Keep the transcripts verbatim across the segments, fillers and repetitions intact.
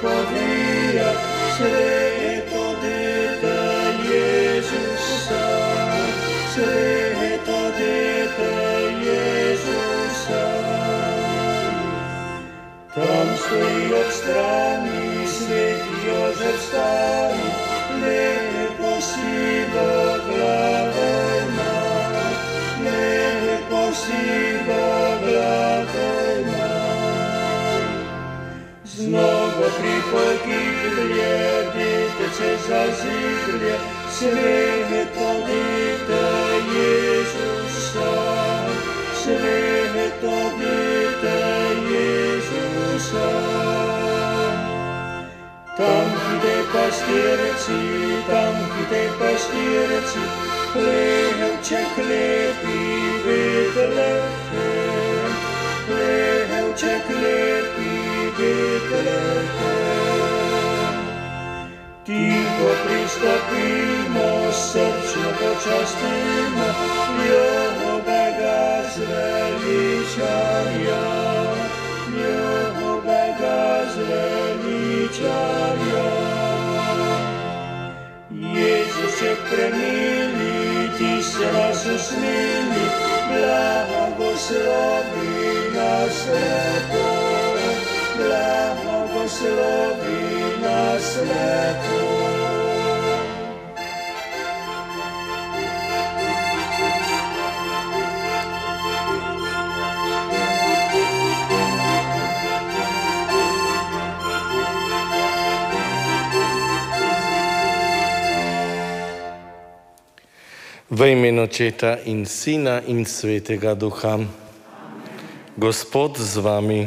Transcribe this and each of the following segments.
povija, sveto dete Jezusa, sveto dete Jezusa. Tam stoji ob strani sveti Jožef stari, lepo si do glave ima, lepo si do glave ima. Znowu pripogiblie, dytece zazidlie, sveto dete Jezusa, sveto dete Jezusa. Tam gde pastierci, tam gde pastierci, chlebče klepi Betlehem, chlebče klepi Betlehem. Ticho pristopimo, srčno počastimo, ljubega zveličarja, ljubega zveličarja. Jezusie premili, Ti se nas usmili, blagoslovi nas lepo, blagoslovi nas lepo. V imenu Očeta in Sina in Svetega Duha. Gospod z vami.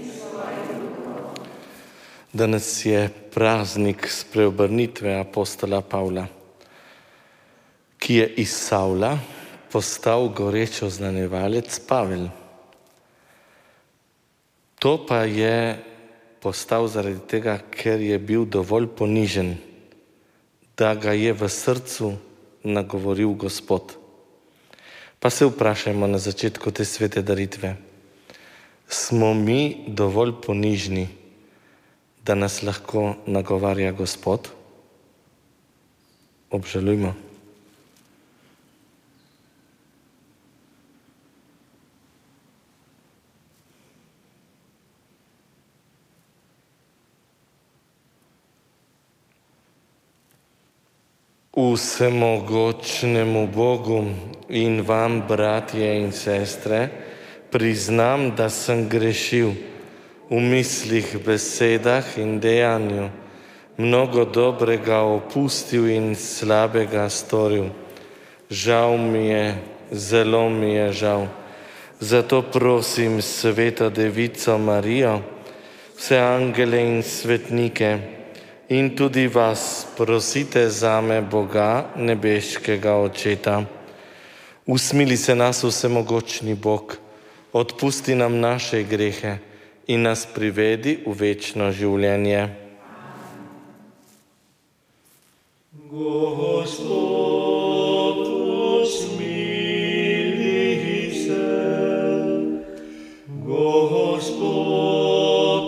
Danes je praznik spreobrnitve apostola Pavla, ki je iz Savla postal goreč oznanjevalec Pavel. To pa je postal zaradi tega, ker je bil dovolj ponižen, da ga je v srcu nagovoril Gospod. Pa se vprašajmo na začetku te svete daritve. Smo mi dovolj ponižni, da nas lahko nagovarja Gospod? Obžalujmo. Vsemogočnemu Bogu in vam, bratje in sestre, priznam, da sem grešil v mislih, besedah in dejanju, mnogo dobrega opustil in slabega storil. Žal mi je, zelo mi je žal. Zato prosim Sveto Devico Marijo, vse angele in svetnike, in tudi vas prosite zame, Boga, nebeškega Očeta. Usmili se nas vsemogočni Bog, odpusti nam naše grehe in nas privedi v večno življenje. Gospod, usmili se, Gospod,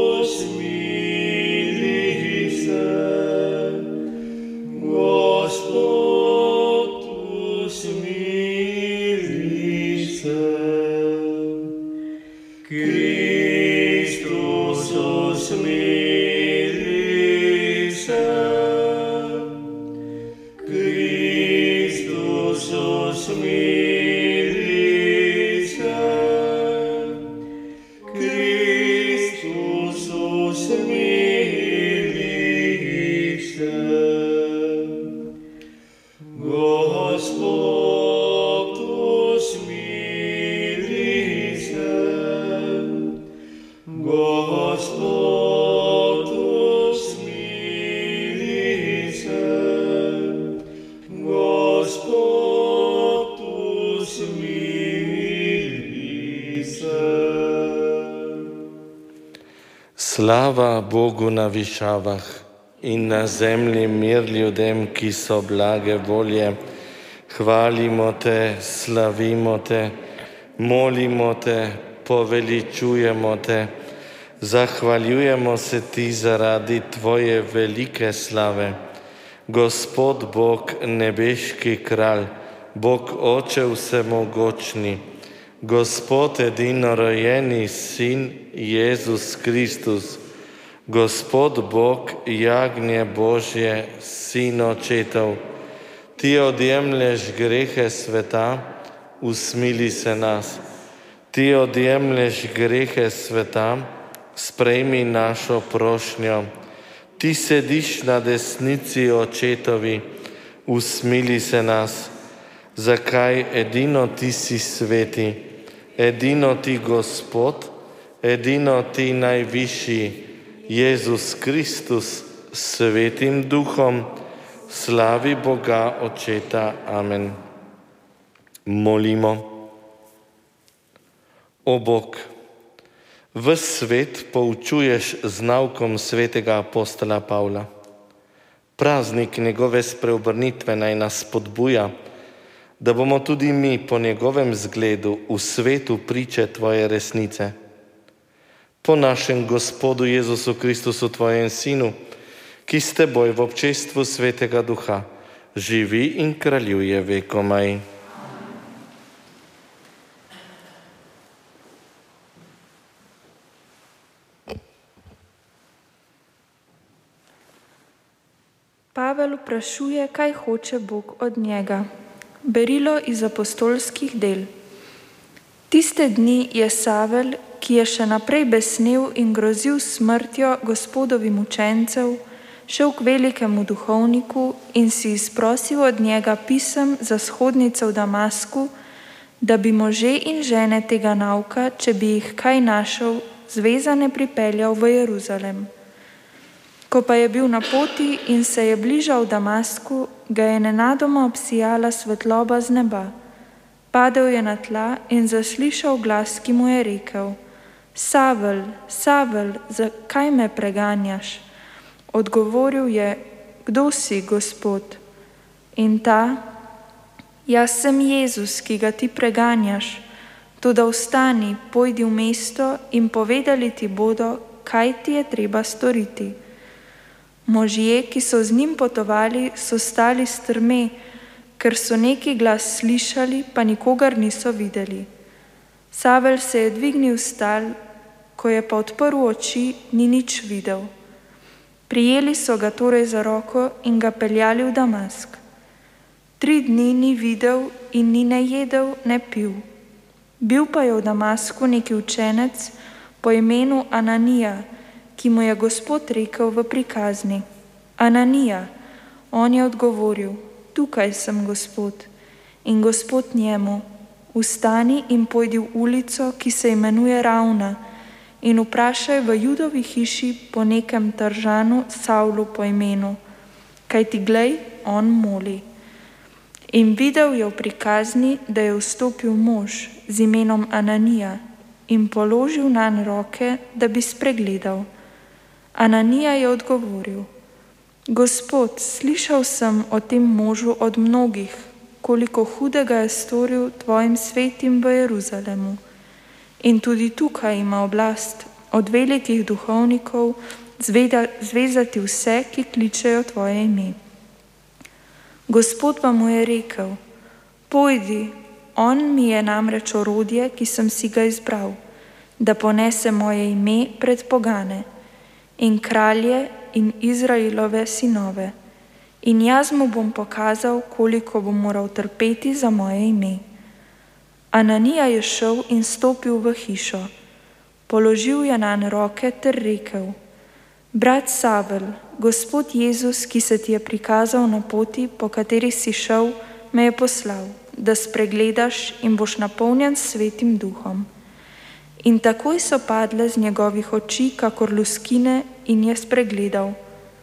usmili se, Gospod, usmili se. Kristus, usmili se, Kristus, usmili se, Kristus, usmili se. Gospod, usmili se, Gospod, usmili se, Gospod, usmili se. Slava Bogu na višavah in na zemlji mir ljudem, ki so blage volje. Hvalimo te, slavimo te, molimo te, poveličujemo te, Zahvaljujemo se ti zaradi tvoje velike slave. Gospod Bog, nebeški kralj, Bog Oče vsemogočni, Gospod edinorojeni Sin Jezus Kristus, Gospod Bog, jagnje Božje, Sin očetov, ti odjemlješ grehe sveta, usmili se nas. Ti odjemlješ grehe sveta, sprejmi našo prošnjo. Ti sediš na desnici očetovi, usmili se nas. Zakaj edino ti si sveti, edino ti Gospod, edino ti najvišji, Jezus Kristus, s Svetim Duhom, slavi Boga Očeta. Amen. Molimo. O Bog, ves svet poučuješ z naukom svetega apostola Pavla. Praznik njegove spreobrnitve naj nas spodbuja, da bomo tudi mi po njegovem zgledu v svetu priče tvoje resnice. Po našem Gospodu Jezusu Kristusu, tvojem Sinu, ki s teboj v občestvu Svetega Duha živi in kraljuje vekomaj. Pavel vprašuje, kaj hoče Bog od njega. Berilo iz apostolskih del. Tiste dni je Savel, ki je še naprej besnel in grozil smrtjo Gospodovim učencev, šel k velikemu duhovniku in si izprosil od njega pisem za shodnice v Damasku, da bi može in žene tega nauka, če bi jih kaj našel, zvezane pripeljal v Jeruzalem. Ko pa je bil na poti in se je bližal Damasku, ga je nenadoma obsijala svetloba z neba. Padel je na tla in zaslišal glas, ki mu je rekel: Savel, Savel, zakaj me preganjaš? Odgovoril je: Kdo si, Gospod? In ta: Jaz sem Jezus, ki ga ti preganjaš. Toda vstani, pojdi v mesto in povedali ti bodo, kaj ti je treba storiti. Možje, ki so z njim potovali, so stali strme, ker so neki glas slišali, pa nikogar niso videli. Savel se je dvignil stal, ko je pa odprl oči, ni nič videl. Prijeli so ga torej za roko in ga peljali v Damask. Tri dni ni videl in ni ne jedel, ne pil. Bil pa je v Damasku neki učenec po imenu Ananija, ki mu je Gospod rekel v prikazni: Ananija. On je odgovoril: Tukaj sem, Gospod. In Gospod njemu: Vstani in pojdi v ulico, ki se imenuje Ravna, in vprašaj v Judovi hiši po nekem Tržanu Savlu po imenu, kajti glej, on moli. In videl je v prikazni, da je vstopil mož z imenom Ananija in položil nanj roke, da bi spregledal. Ananija je odgovoril: Gospod, slišal sem o tem možu od mnogih, koliko hudega je storil tvojim svetim v Jeruzalemu. In tudi tukaj ima oblast od velikih duhovnikov zveda, zvezati vse, ki kličejo tvoje ime. Gospod pa mu je rekel: Pojdi, on mi je namreč orodje, ki sem si ga izbral, da ponese moje ime pred pogane in kralje in Izraelove sinove. In jaz mu bom pokazal, koliko bom moral trpeti za moje ime. Ananija je šel in stopil v hišo. Položil je nanj roke ter rekel: Brat Savel, Gospod Jezus, ki se ti je prikazal na poti, po kateri si šel, me je poslal, da spregledaš in boš napolnjen s Svetim Duhom. In takoj so padle z njegovih oči kakor luskine in je spregledal.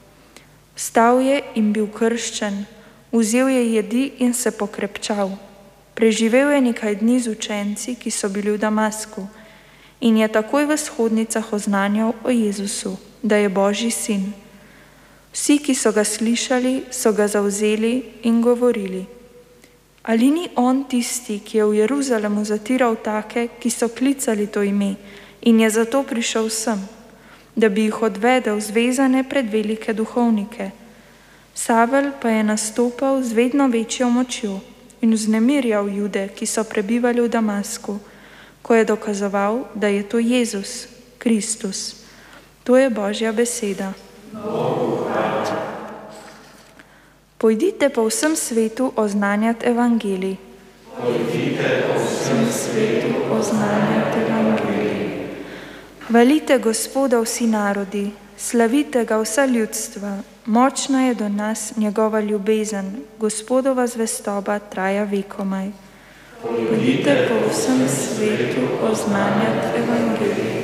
Vstal je in bil krščen, vzel je jedi in se pokrepčal. Preživel je nekaj dni z učenci, ki so bili v Damasku, in je takoj v shodnicah oznanjal o Jezusu, da je Božji sin. Vsi, ki so ga slišali, so ga zavzeli in govorili: Ali ni on tisti, ki je v Jeruzalemu zatiral take, ki so klicali to ime in je zato prišel sem? da bi jih odvedel zvezane pred velike duhovnike. Savel pa je nastopal z vedno večjo močjo in vznemirjal Jude, ki so prebivali v Damasku, ko je dokazoval, da je to Jezus, Kristus. To je Božja beseda. Pojdite po vsem svetu oznanjati evangelij. Pojdite po vsem svetu oznanjati evangelij. Hvalite Gospoda vsi narodi, slavite ga vsa ljudstva, močna je do nas njegova ljubezen, Gospodova zvestoba traja vekomaj. Pojdite po vsem svetu oznanjati evangelij.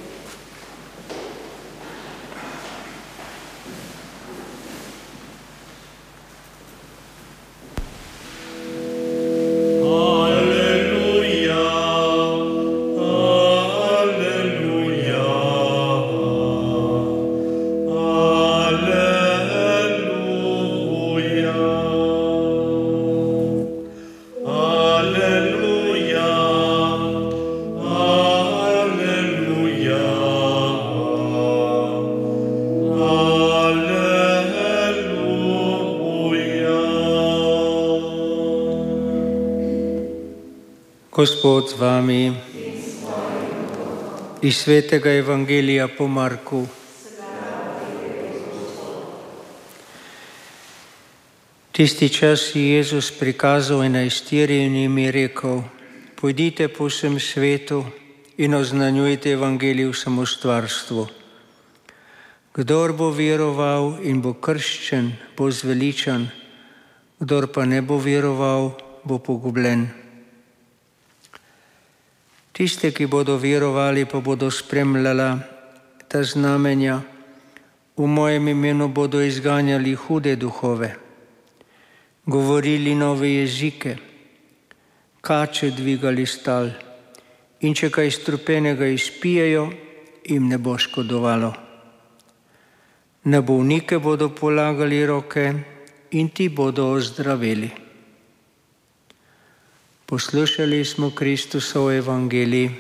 Gospod z vami. Iz svetega evangelija po Marku. Tisti čas je Jezus prikazal enajsterici in jim je rekel: pojdite po vsem svetu in oznanjujte evangelij vsemu stvarstvu. Kdor bo veroval in bo krščen, bo zveličan, kdor pa ne bo veroval, bo pogubljen. Tiste, ki bodo verovali, pa bodo spremljala ta znamenja. V mojem imenu bodo izganjali hude duhove, govorili nove jezike, kače dvigali stal in če kaj strupenega izpijejo, jim ne bo škodovalo. Na bolnike bodo polagali roke in ti bodo ozdraveli. Poslušali smo Kristusov evangelij.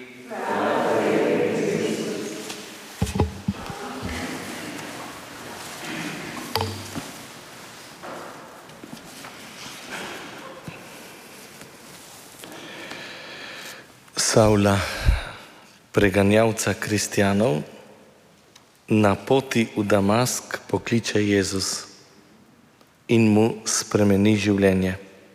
Savla, preganjavca kristjanov, na poti v Damask pokliče Jezus in mu spremeni življenje.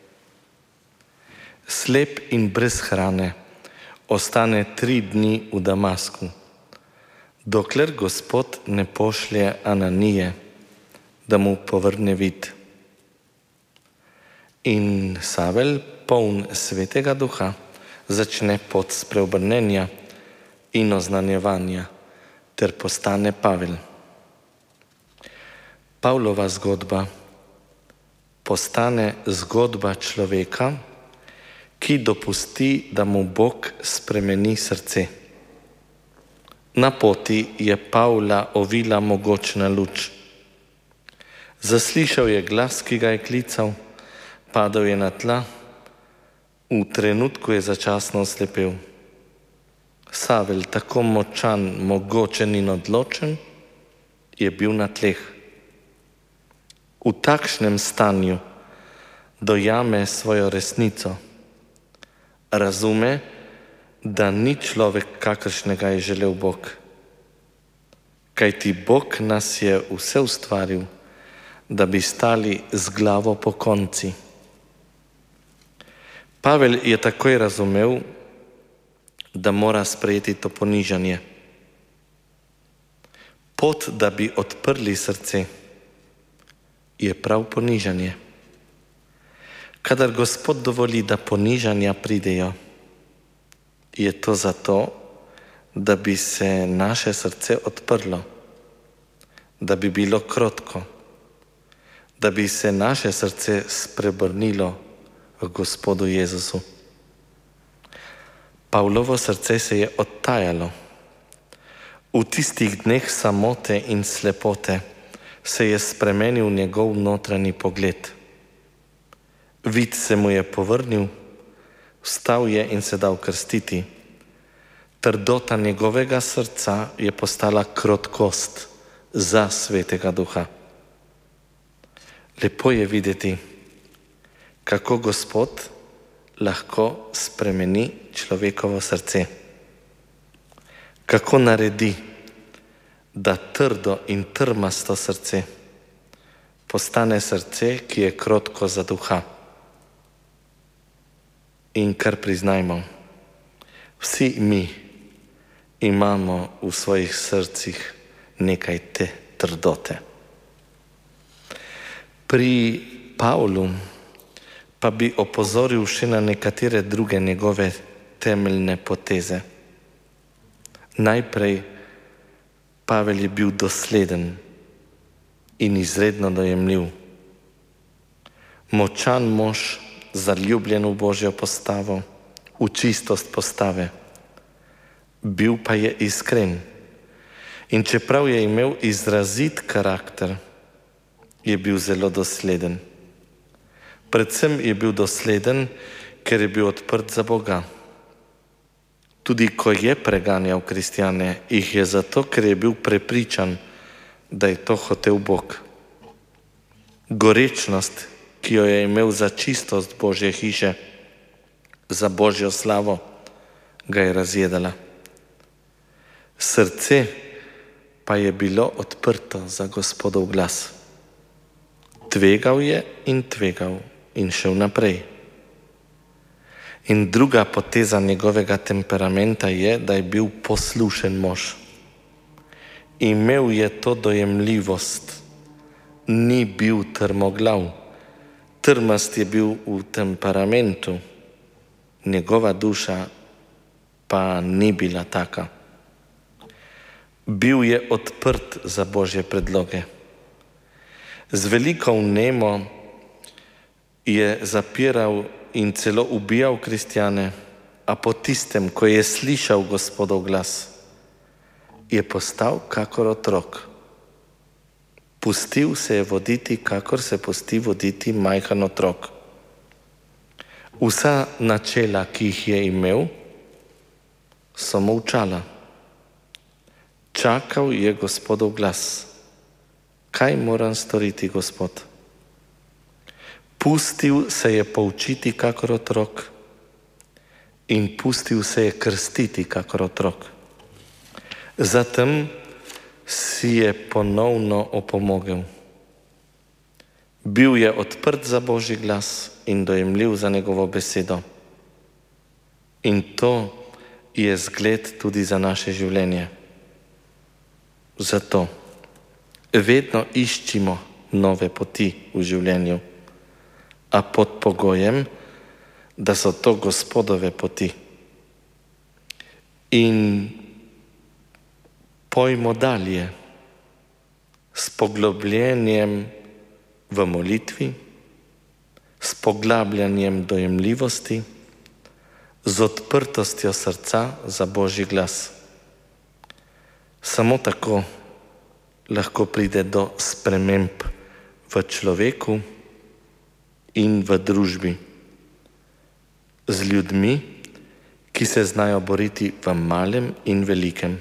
Slep in brez hrane ostane tri dni v Damasku, dokler Gospod ne pošlje Ananije, da mu povrne vid. In Savel, poln svetega duha, začne pot spreobrnenja in oznanjevanja ter postane Pavel. Pavlova zgodba postane zgodba človeka, ki dopusti, da mu Bog spremeni srce. Na poti je Pavla ovila mogočna luč. Zaslišal je glas, ki ga je klical, padel je na tla, v trenutku je začasno oslepel. Savel, tako močan, mogočen in odločen, je bil na tleh. V takšnem stanju dojame svojo resnico. Razume, da ni človek, kakršnega je želel Bog. Kajti Bog nas je vse ustvaril, da bi stali z glavo pokonci. Pavel je takoj razumel, da mora sprejeti to ponižanje. Pot, da bi odprli srce, je prav ponižanje. Kadar Gospod dovoli, da ponižanja pridejo, je to zato, da bi se naše srce odprlo, da bi bilo krotko, da bi se naše srce spreobrnilo v Gospodu Jezusu. Pavlovo srce se je odtajalo. V tistih dneh samote in slepote se je spremenil njegov notranji pogled. Vid se mu je povrnil, vstal je in se dal krstiti. Trdota njegovega srca je postala krotkost za Svetega Duha. Lepo je videti, kako Gospod lahko spremeni človekovo srce. Kako naredi, da trdo in trmasto srce postane srce, ki je krotko za duha. In kar priznajmo, vsi mi imamo v svojih srcih nekaj te trdote. Pri Pavlu pa bi opozoril še na nekatere druge njegove temeljne poteze. Najprej Pavel je bil dosleden in izredno dojemljiv. Močan mož, zaljubljen v Božjo postavo, v čistost postave. Bil pa je iskren. In čeprav je imel izrazit karakter, je bil zelo dosleden. Predvsem je bil dosleden, ker je bil odprt za Boga. Tudi ko je preganjal kristjane, jih je zato, ker je bil prepričan, da je to hotel Bog. Gorečnost, ki jo je imel za čistost Božje hiše, za Božjo slavo, ga je razjedala. Srce pa je bilo odprto za Gospodov glas. Tvegal je in tvegal in šel naprej. In druga poteza njegovega temperamenta je, da je bil poslušen mož. Imel je to dojemljivost, ni bil trmoglav. Trmast je bil v temperamentu, njegova duša pa ni bila taka. Bil je odprt za Božje predloge. Z veliko vnemo je zapiral in celo ubijal kristjane, a po tistem, ko je slišal Gospodov glas, je postal kakor otrok. Pustil se je voditi, kakor se pusti voditi majhen otrok. Vsa načela, ki jih je imel, so molčala. Čakal je Gospodov glas. Kaj moram storiti, Gospod? Pustil se je poučiti kakor otrok in pustil se je krstiti kakor otrok. Zatem si je ponovno opomogel. Bil je odprt za Božji glas in dojemljiv za njegovo besedo. In to je zgled tudi za naše življenje. Zato vedno iščimo nove poti v življenju, a pod pogojem, da so to Gospodove poti. In pojmo dalje s poglobljenjem v molitvi, s poglabljanjem dojemljivosti, z odprtostjo srca za Božji glas. Samo tako lahko pride do sprememb v človeku in v družbi. Z ljudmi, ki se znajo boriti v malem in velikem.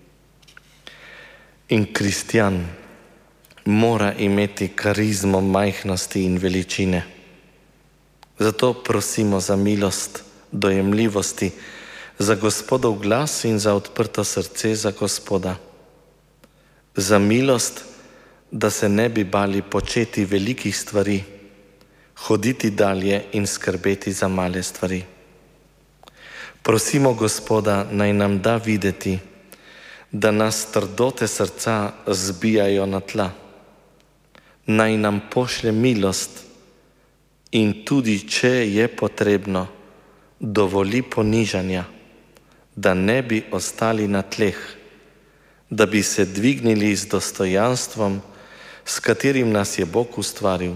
In kristjan mora imeti karizmo majhnosti in veličine. Zato prosimo za milost, dojemljivosti, za Gospodov glas in za odprto srce za Gospoda. Za milost, da se ne bi bali početi velikih stvari, hoditi dalje in skrbeti za male stvari. Prosimo Gospoda, naj nam da videti, da nas trdote srca zbijajo na tla. Naj nam pošlje milost in tudi, če je potrebno, dovoli ponižanja, da ne bi ostali na tleh, da bi se dvignili z dostojanstvom, s katerim nas je Bog ustvaril.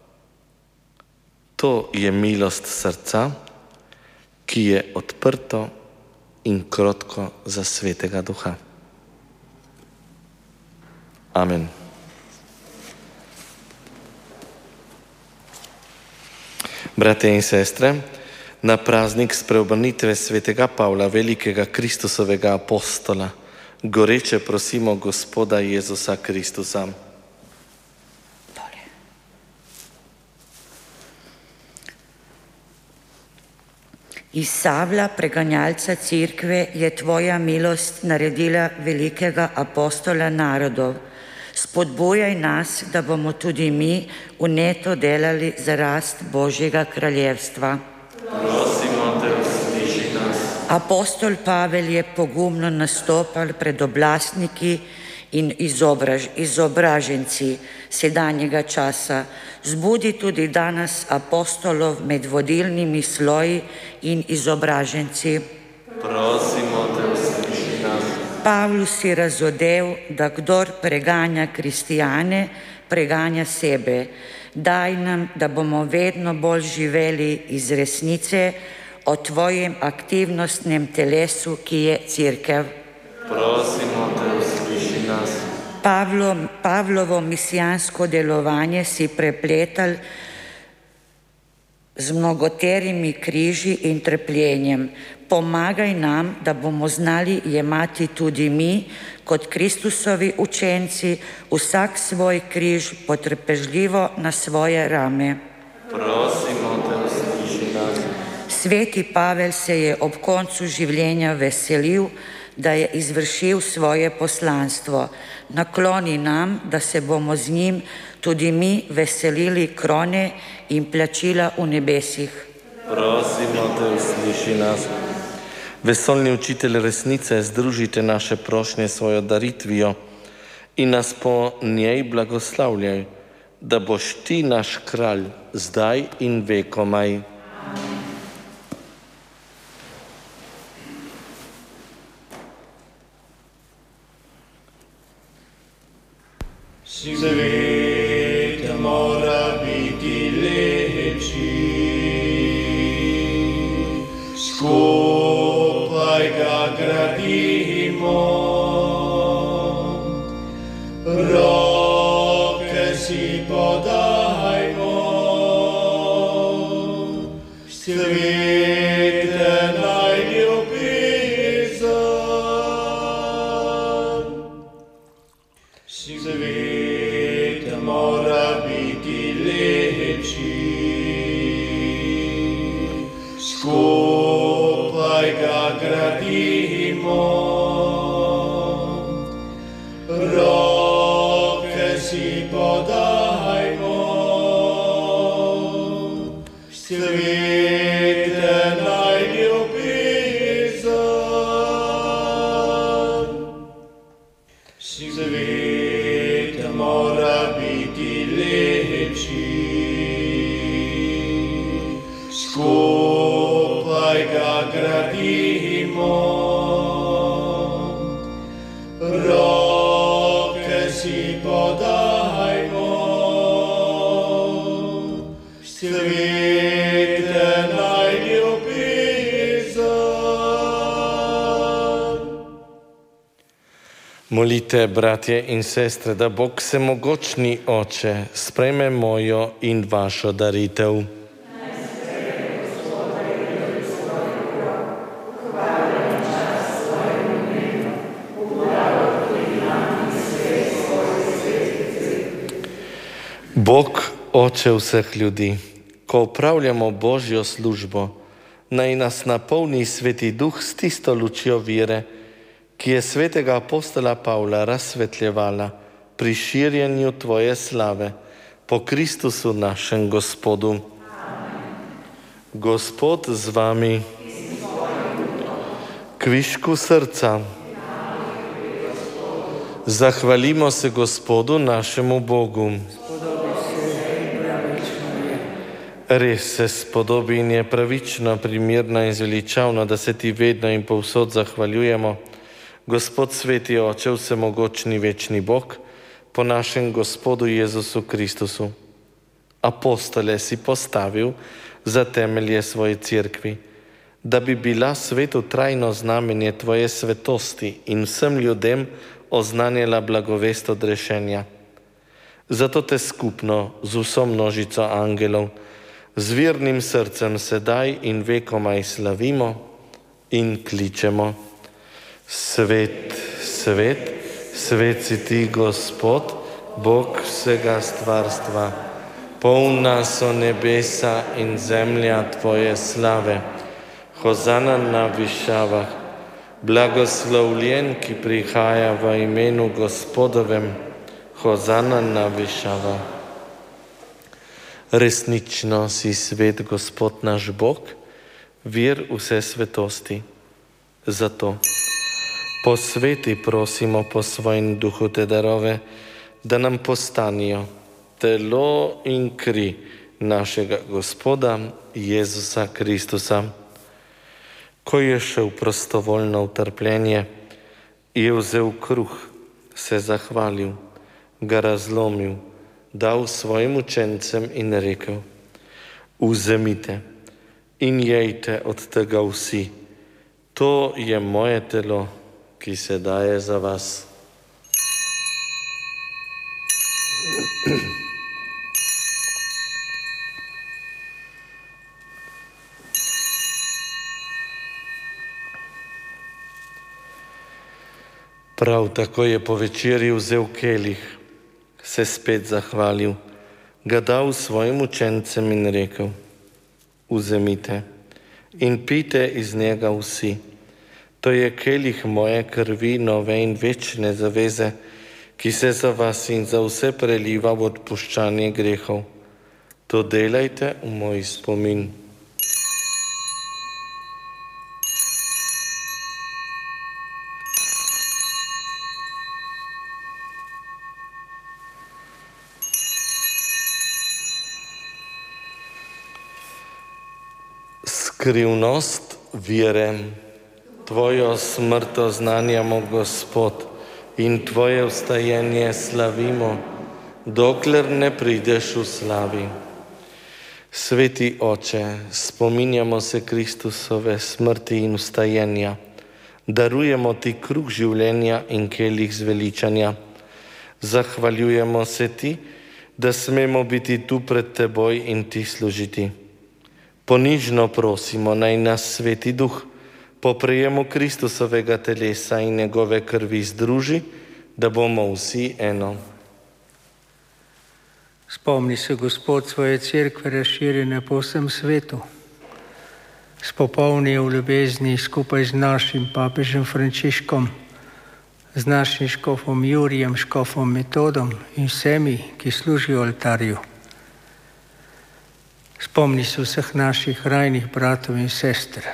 To je milost srca, ki je odprto in krotko za Svetega Duha. Amen. Brate in sestre, Na praznik spreobrnitve svetega Pavla, velikega Kristusovega apostola, goreče prosimo Gospoda Jezusa Kristusa. Iz Savla, preganjalca Cerkve, je tvoja milost naredila velikega apostola narodov. Spodbujaj nas, da bomo tudi mi vneto delali za rast Božjega kraljevstva. Prosimo te, usliši nas. Apostol Pavel je pogumno nastopal pred oblastniki in izobraž, izobraženci sedanjega časa. Zbudi tudi danes apostolov med vodilnimi sloji in izobraženci. Prosimo te, usliši nas. Pavlu si razodev, da kdor preganja kristijane, preganja sebe. Daj nam, da bomo vedno bolj živeli iz resnice o tvojem aktivnostnem telesu, ki je Cerkev. Prosimo te, usliši nas. Pavlo, Pavlovo misijansko delovanje si prepletal z mnogoterimi križi in trpljenjem. Pomagaj nam, da bomo znali jemati tudi mi, kot Kristusovi učenci, vsak svoj križ potrpežljivo na svoje rame. Prosimo te, usliši nas. Sveti Pavel se je ob koncu življenja veselil, da je izvršil svoje poslanstvo. Nakloni nam, da se bomo z njim tudi mi veselili krone in plačila v nebesih. Prosimo te, usliši nas. Vesoljni učitelj resnice, združite naše prošnje svojo daritvijo in nas po njej blagoslavljaj, da boš ti naš kralj, zdaj in vekomaj. Svet mora biti lepši, skupaj ga gradimo, roke si podajmo, svete najljubezen. Svet mora biti lepši, skupaj ga gradimo, roke si podajmo, svete najljubezen. Svet mora biti lepši, skupaj ga gradimo, roke si podajmo, svete najljubezen. Molite, bratje in sestre, da Bog Vsemogočni Oče sprejme mojo in vašo daritev. Bog, Oče vseh ljudi, ko upravljamo Božjo službo, naj nas napolni Sveti Duh s tisto lučjo vire, ki je svetega apostola Pavla razsvetljevala pri širjenju tvoje slave po Kristusu našem Gospodu. Amen. Gospod z vami, kvišku srca. Zahvalimo se Gospodu našemu Bogu. Res se spodobi in je pravično, primerno in zveličavno, da se ti vedno in povsod zahvaljujemo. Gospod sveti Oče, vsemogočni večni Bog, po našem Gospodu Jezusu Kristusu. Apostole si postavil za temelje svoje cerkvi, da bi bila svetu trajno znamenje tvoje svetosti in vsem ljudem oznanjala blagovest odrešenja. Zato te skupno z vso množico angelov z vernim srcem sedaj in vekomaj slavimo in kličemo: Svet, svet, svet si ti, Gospod, Bog vsega stvarstva. Polna so nebesa in zemlja tvoje slave. Hozana na višavah. Blagoslovljen, ki prihaja v imenu Gospodovem. Hozana na višavah. Resnično si svet, Gospod naš Bog, vir vse svetosti. Zato posveti prosimo po svojem duhu te darove, da nam postanijo telo in kri našega Gospoda Jezusa Kristusa. Ko je šel prostovoljno v trpljenje, je vzel kruh, se zahvalil, ga razlomil, dal svojim učencem in rekel: Vzemite in jejte od tega vsi. To je moje telo, ki se daje za vas. Prav tako je po večerji vzel kelih, se spet zahvalil, ga dal svojim učencem in rekel: Vzemite in pijte iz njega vsi. To je kelih moje krvi, nove in večne zaveze, ki se za vas in za vse preliva v odpuščanje grehov. To delajte v moj spomin. Skrivnost vere. Tvojo smrt oznanjamo, Gospod, in tvoje vstajenje slavimo, dokler ne prideš v slavi. Sveti Oče, spominjamo se Kristusove smrti in vstajenja. Darujemo ti kruh življenja in kelih zveličanja. Zahvaljujemo se ti, da smemo biti tu pred teboj in ti služiti. Ponižno prosimo, naj nas Sveti Duh po prejemu Kristusovega telesa in njegove krvi združi, da bomo vsi eno. Spomni se, Gospod, svoje cerkve razširjene po vsem svetu. Spopolni v ljubezni skupaj z našim papežem Frančiškom, z našim škofom Jurijem, škofom Metodom in vsemi, ki služijo oltarju. Spomni se vseh naših rajnih bratov in sester.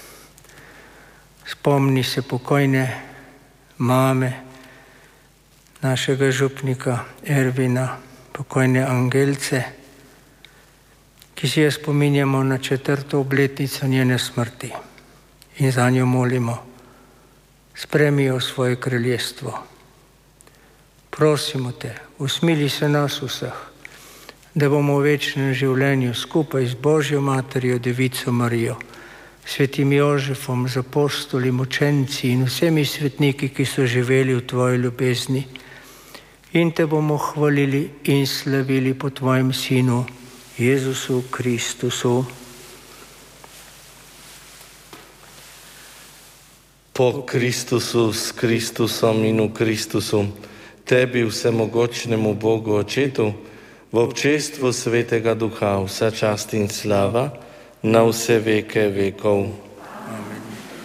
Spomni se pokojne mame, našega župnika Ervina, pokojne Angelce, ki si jo spominjamo na četrto obletnico njene smrti in za njo molimo: spremi jo v svoje kraljestvo. Prosimo te, usmili se nas vseh, da bomo v večnem življenju skupaj z Božjo Materjo, Devico Marijo, svetim Jožefom, z apostoli, mučenci in vsemi svetniki, ki so živeli v tvoji ljubezni, in te bomo hvalili in slavili po tvojem Sinu, Jezusu Kristusu. Po Kristusu, s Kristusom in v Kristusu, tebi, vsemogočnemu Bogu Očetu, v občestvu Svetega Duha, vsa čast in slava na vse veke vekov. Amen.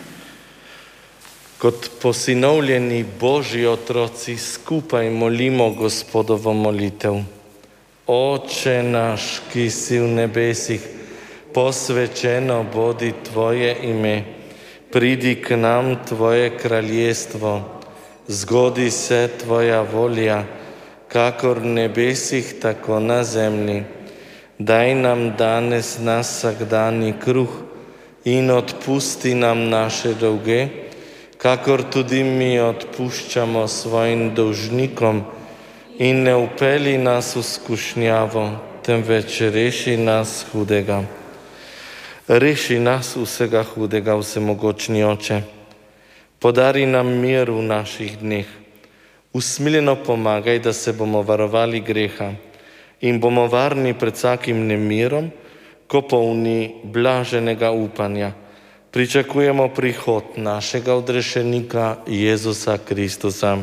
Kot posinovljeni Božji otroci skupaj molimo Gospodovo molitev. Oče naš, ki si v nebesih, posvečeno bodi tvoje ime. Pridi k nam tvoje kraljestvo, zgodi se tvoja volja, kakor v nebesih, tako na zemlji. Daj nam danes naš vsakdanji kruh in odpusti nam naše dolge, kakor tudi mi odpuščamo svojim dolžnikom, in ne vpelji nas v skušnjavo, temveč reši nas hudega. Reši nas vsega hudega, vsemogočni Oče. Podari nam mir v naših dneh. Usmiljeno pomagaj, da se bomo varovali greha in bomo varni pred vsakim nemirom, ko polni blaženega upanja pričakujemo prihod našega odrešenika Jezusa Kristusa.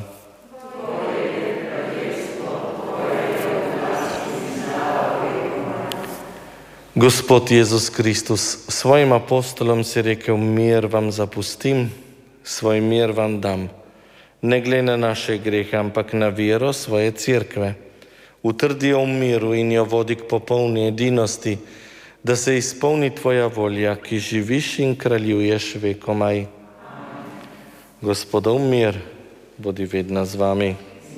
Gospod Jezus Kristus, svojim apostolom si rekel, mir vam zapustim, svoj mir vam dam. Ne glede na naše grehe, ampak na vero svoje cerkve. Utrdi jo v miru in jo vodi k popolni edinosti, da se izpolni tvoja volja, ki živiš in kraljuješ vekomaj. Gospodov mir, bodi vedno z vami.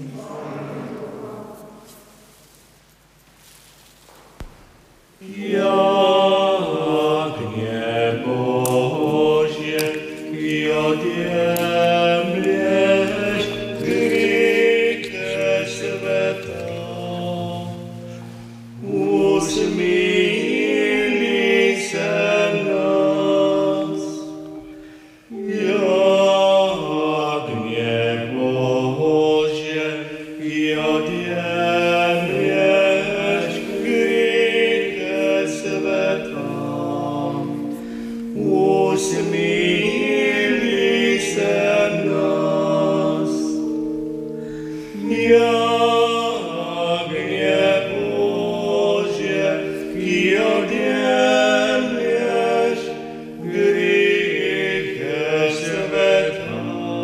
Jagnje Božje, ki odjemlješ grehe sveta, usmili se nas. Jagnje Božje, ki odjemlješ grehe sveta, usmili se nas. Jagnje Božje, ki odjemlješ grehe sveta,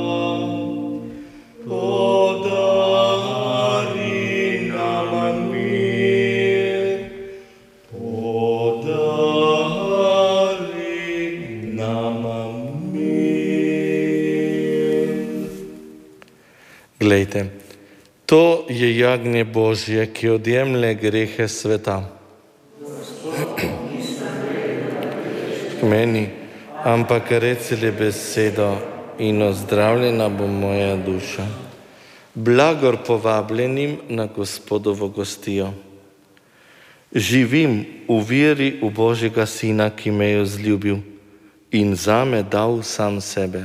podari nam mir, podari nam mir. Glejte, to je jagnje Božje, ki odjemlje grehe sveta. K meni, ampak reci le besedo in ozdravljena bo moja duša. Blagor povabljenim na Gospodovo gostijo. Živim v veri v Božjega Sina, ki me je vzljubil in zame dal sam sebe.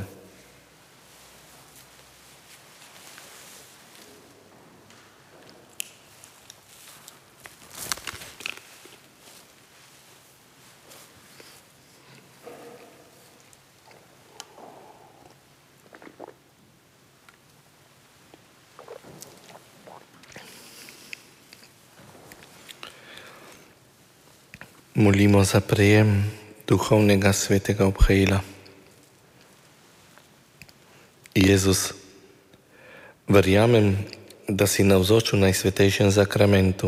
Molimo za prejem duhovnega svetega obhajila. Jezus, verjamem, da si navzoč v najsvetejšem zakramentu.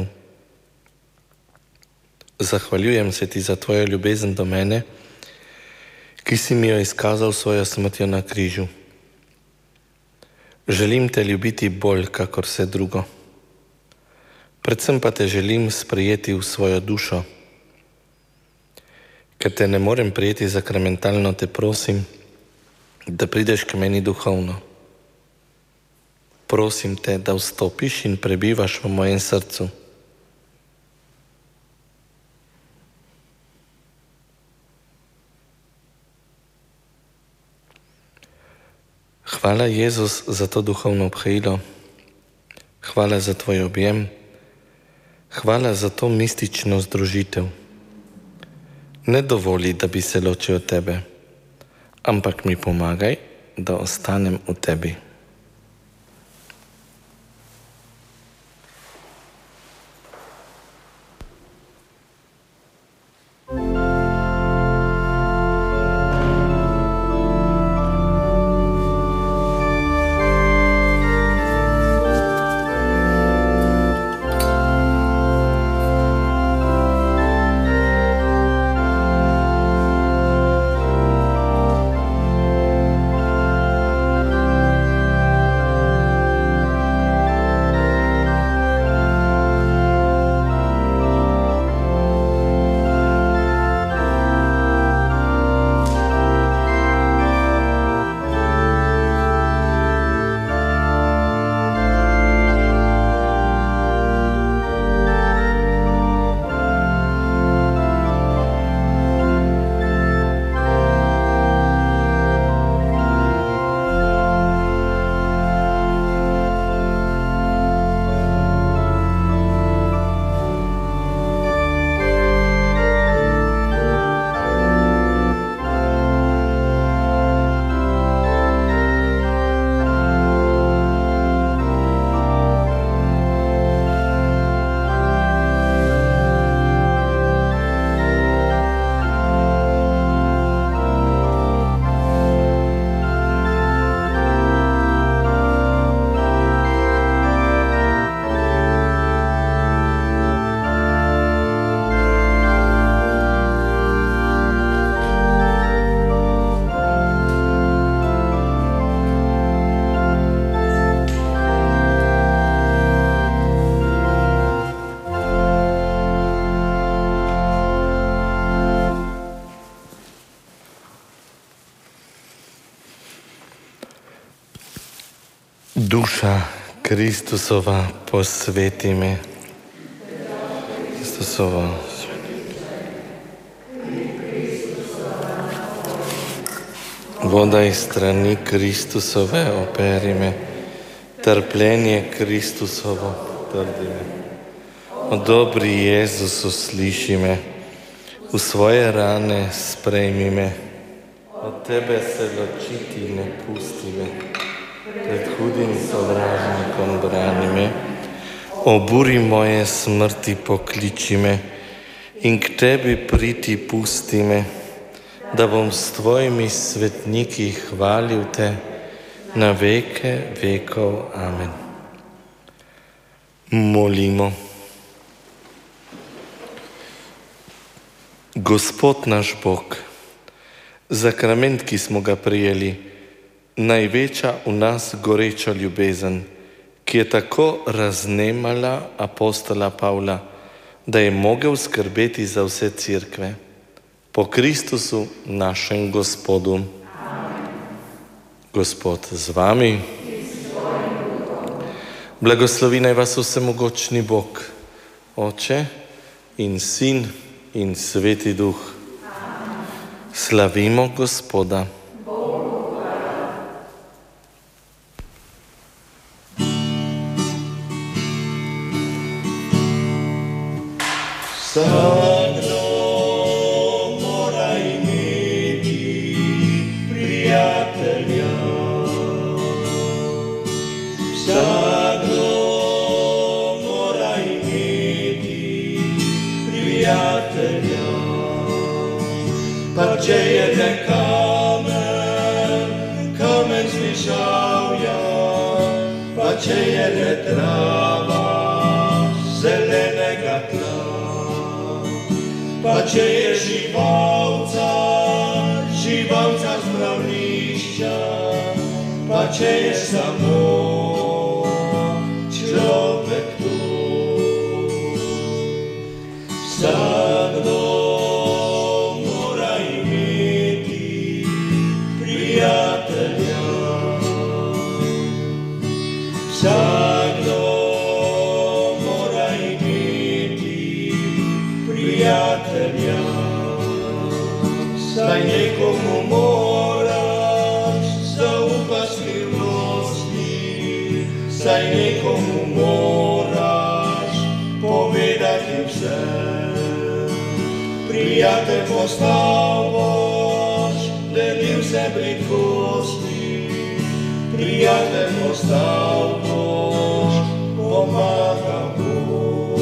Zahvaljujem se ti za tvojo ljubezen do mene, ki si mi jo izkazal svojo smrtjo na križu. Želim te ljubiti bolj, kakor vse drugo. Predvsem pa te želim sprejeti v svojo dušo. Ker te ne morem prijeti zakramentalno, te prosim, da prideš k meni duhovno. Prosim te, da vstopiš in prebivaš v mojem srcu. Hvala, Jezus, za to duhovno obhajilo. Hvala za tvoj objem. Hvala za to mistično združitev. Ne dovoli, da bi se ločil od tebe, ampak mi pomagaj, da ostanem v tebi. Duša Kristusova, posveti me. Kristusova. Voda iz strani Kristusove, operi me. Trpljenje Kristusovo, trdi me. O dobri Jezusu, sliši me. V svoje rane sprejmi me. Od tebe se ločiti ne pusti me. Pred hudim sovražnikom brani me. O buri moje smrti pokliči me in k tebi priti pusti me, da bom s tvojimi svetniki hvalil te na veke vekov. Amen. Molimo. Gospod naš Bog, zakrament, ki smo ga prijeli, največja v nas goreča ljubezen, ki je tako raznemala apostola Pavla, da je mogel skrbeti za vse cerkve. Po Kristusu, našem Gospodu. Gospod z vami. Blagoslovi naj vas vsemogočni Bog, Oče in Sin in Sveti Duh. Slavimo Gospoda. Vsakdo mora imeti prijatelja. Vsakdo mora imeti prijatelja. Pa če je le kamen, kamen zlišavja, pa če je le trava zelenega tla. Pa če je živalca, živalca zdravlišča, pa če je samo človek tu. Vsakdo mora imeti prijatelja. Vsakdo mora imeti prijatelja. Saj nekomu moraš zaupati skrivnosti, saj nekomu moraš povedati vse. Prijatelj postal boš, delil se bridkosti, prijatelj postal boš, pomagal boš.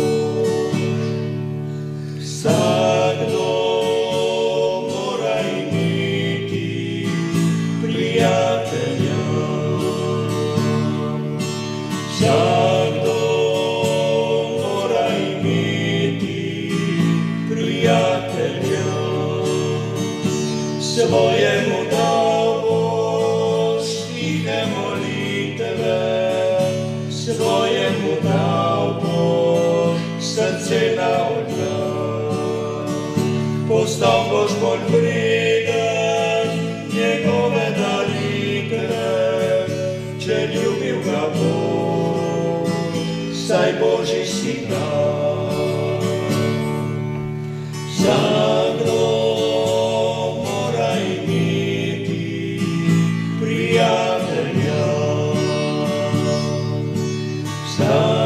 Vsakdo mora imeti prijatelja. Vsakdo mora imeti prijatelja. Svojemu dal boš tihe molitve, svojemu dal boš srce na oltar. Postal boš bolj vreden njegove daritve, če ljubil ga boš, saj Božji signal. Vsakdo mora imeti prijatelja. Vsakdo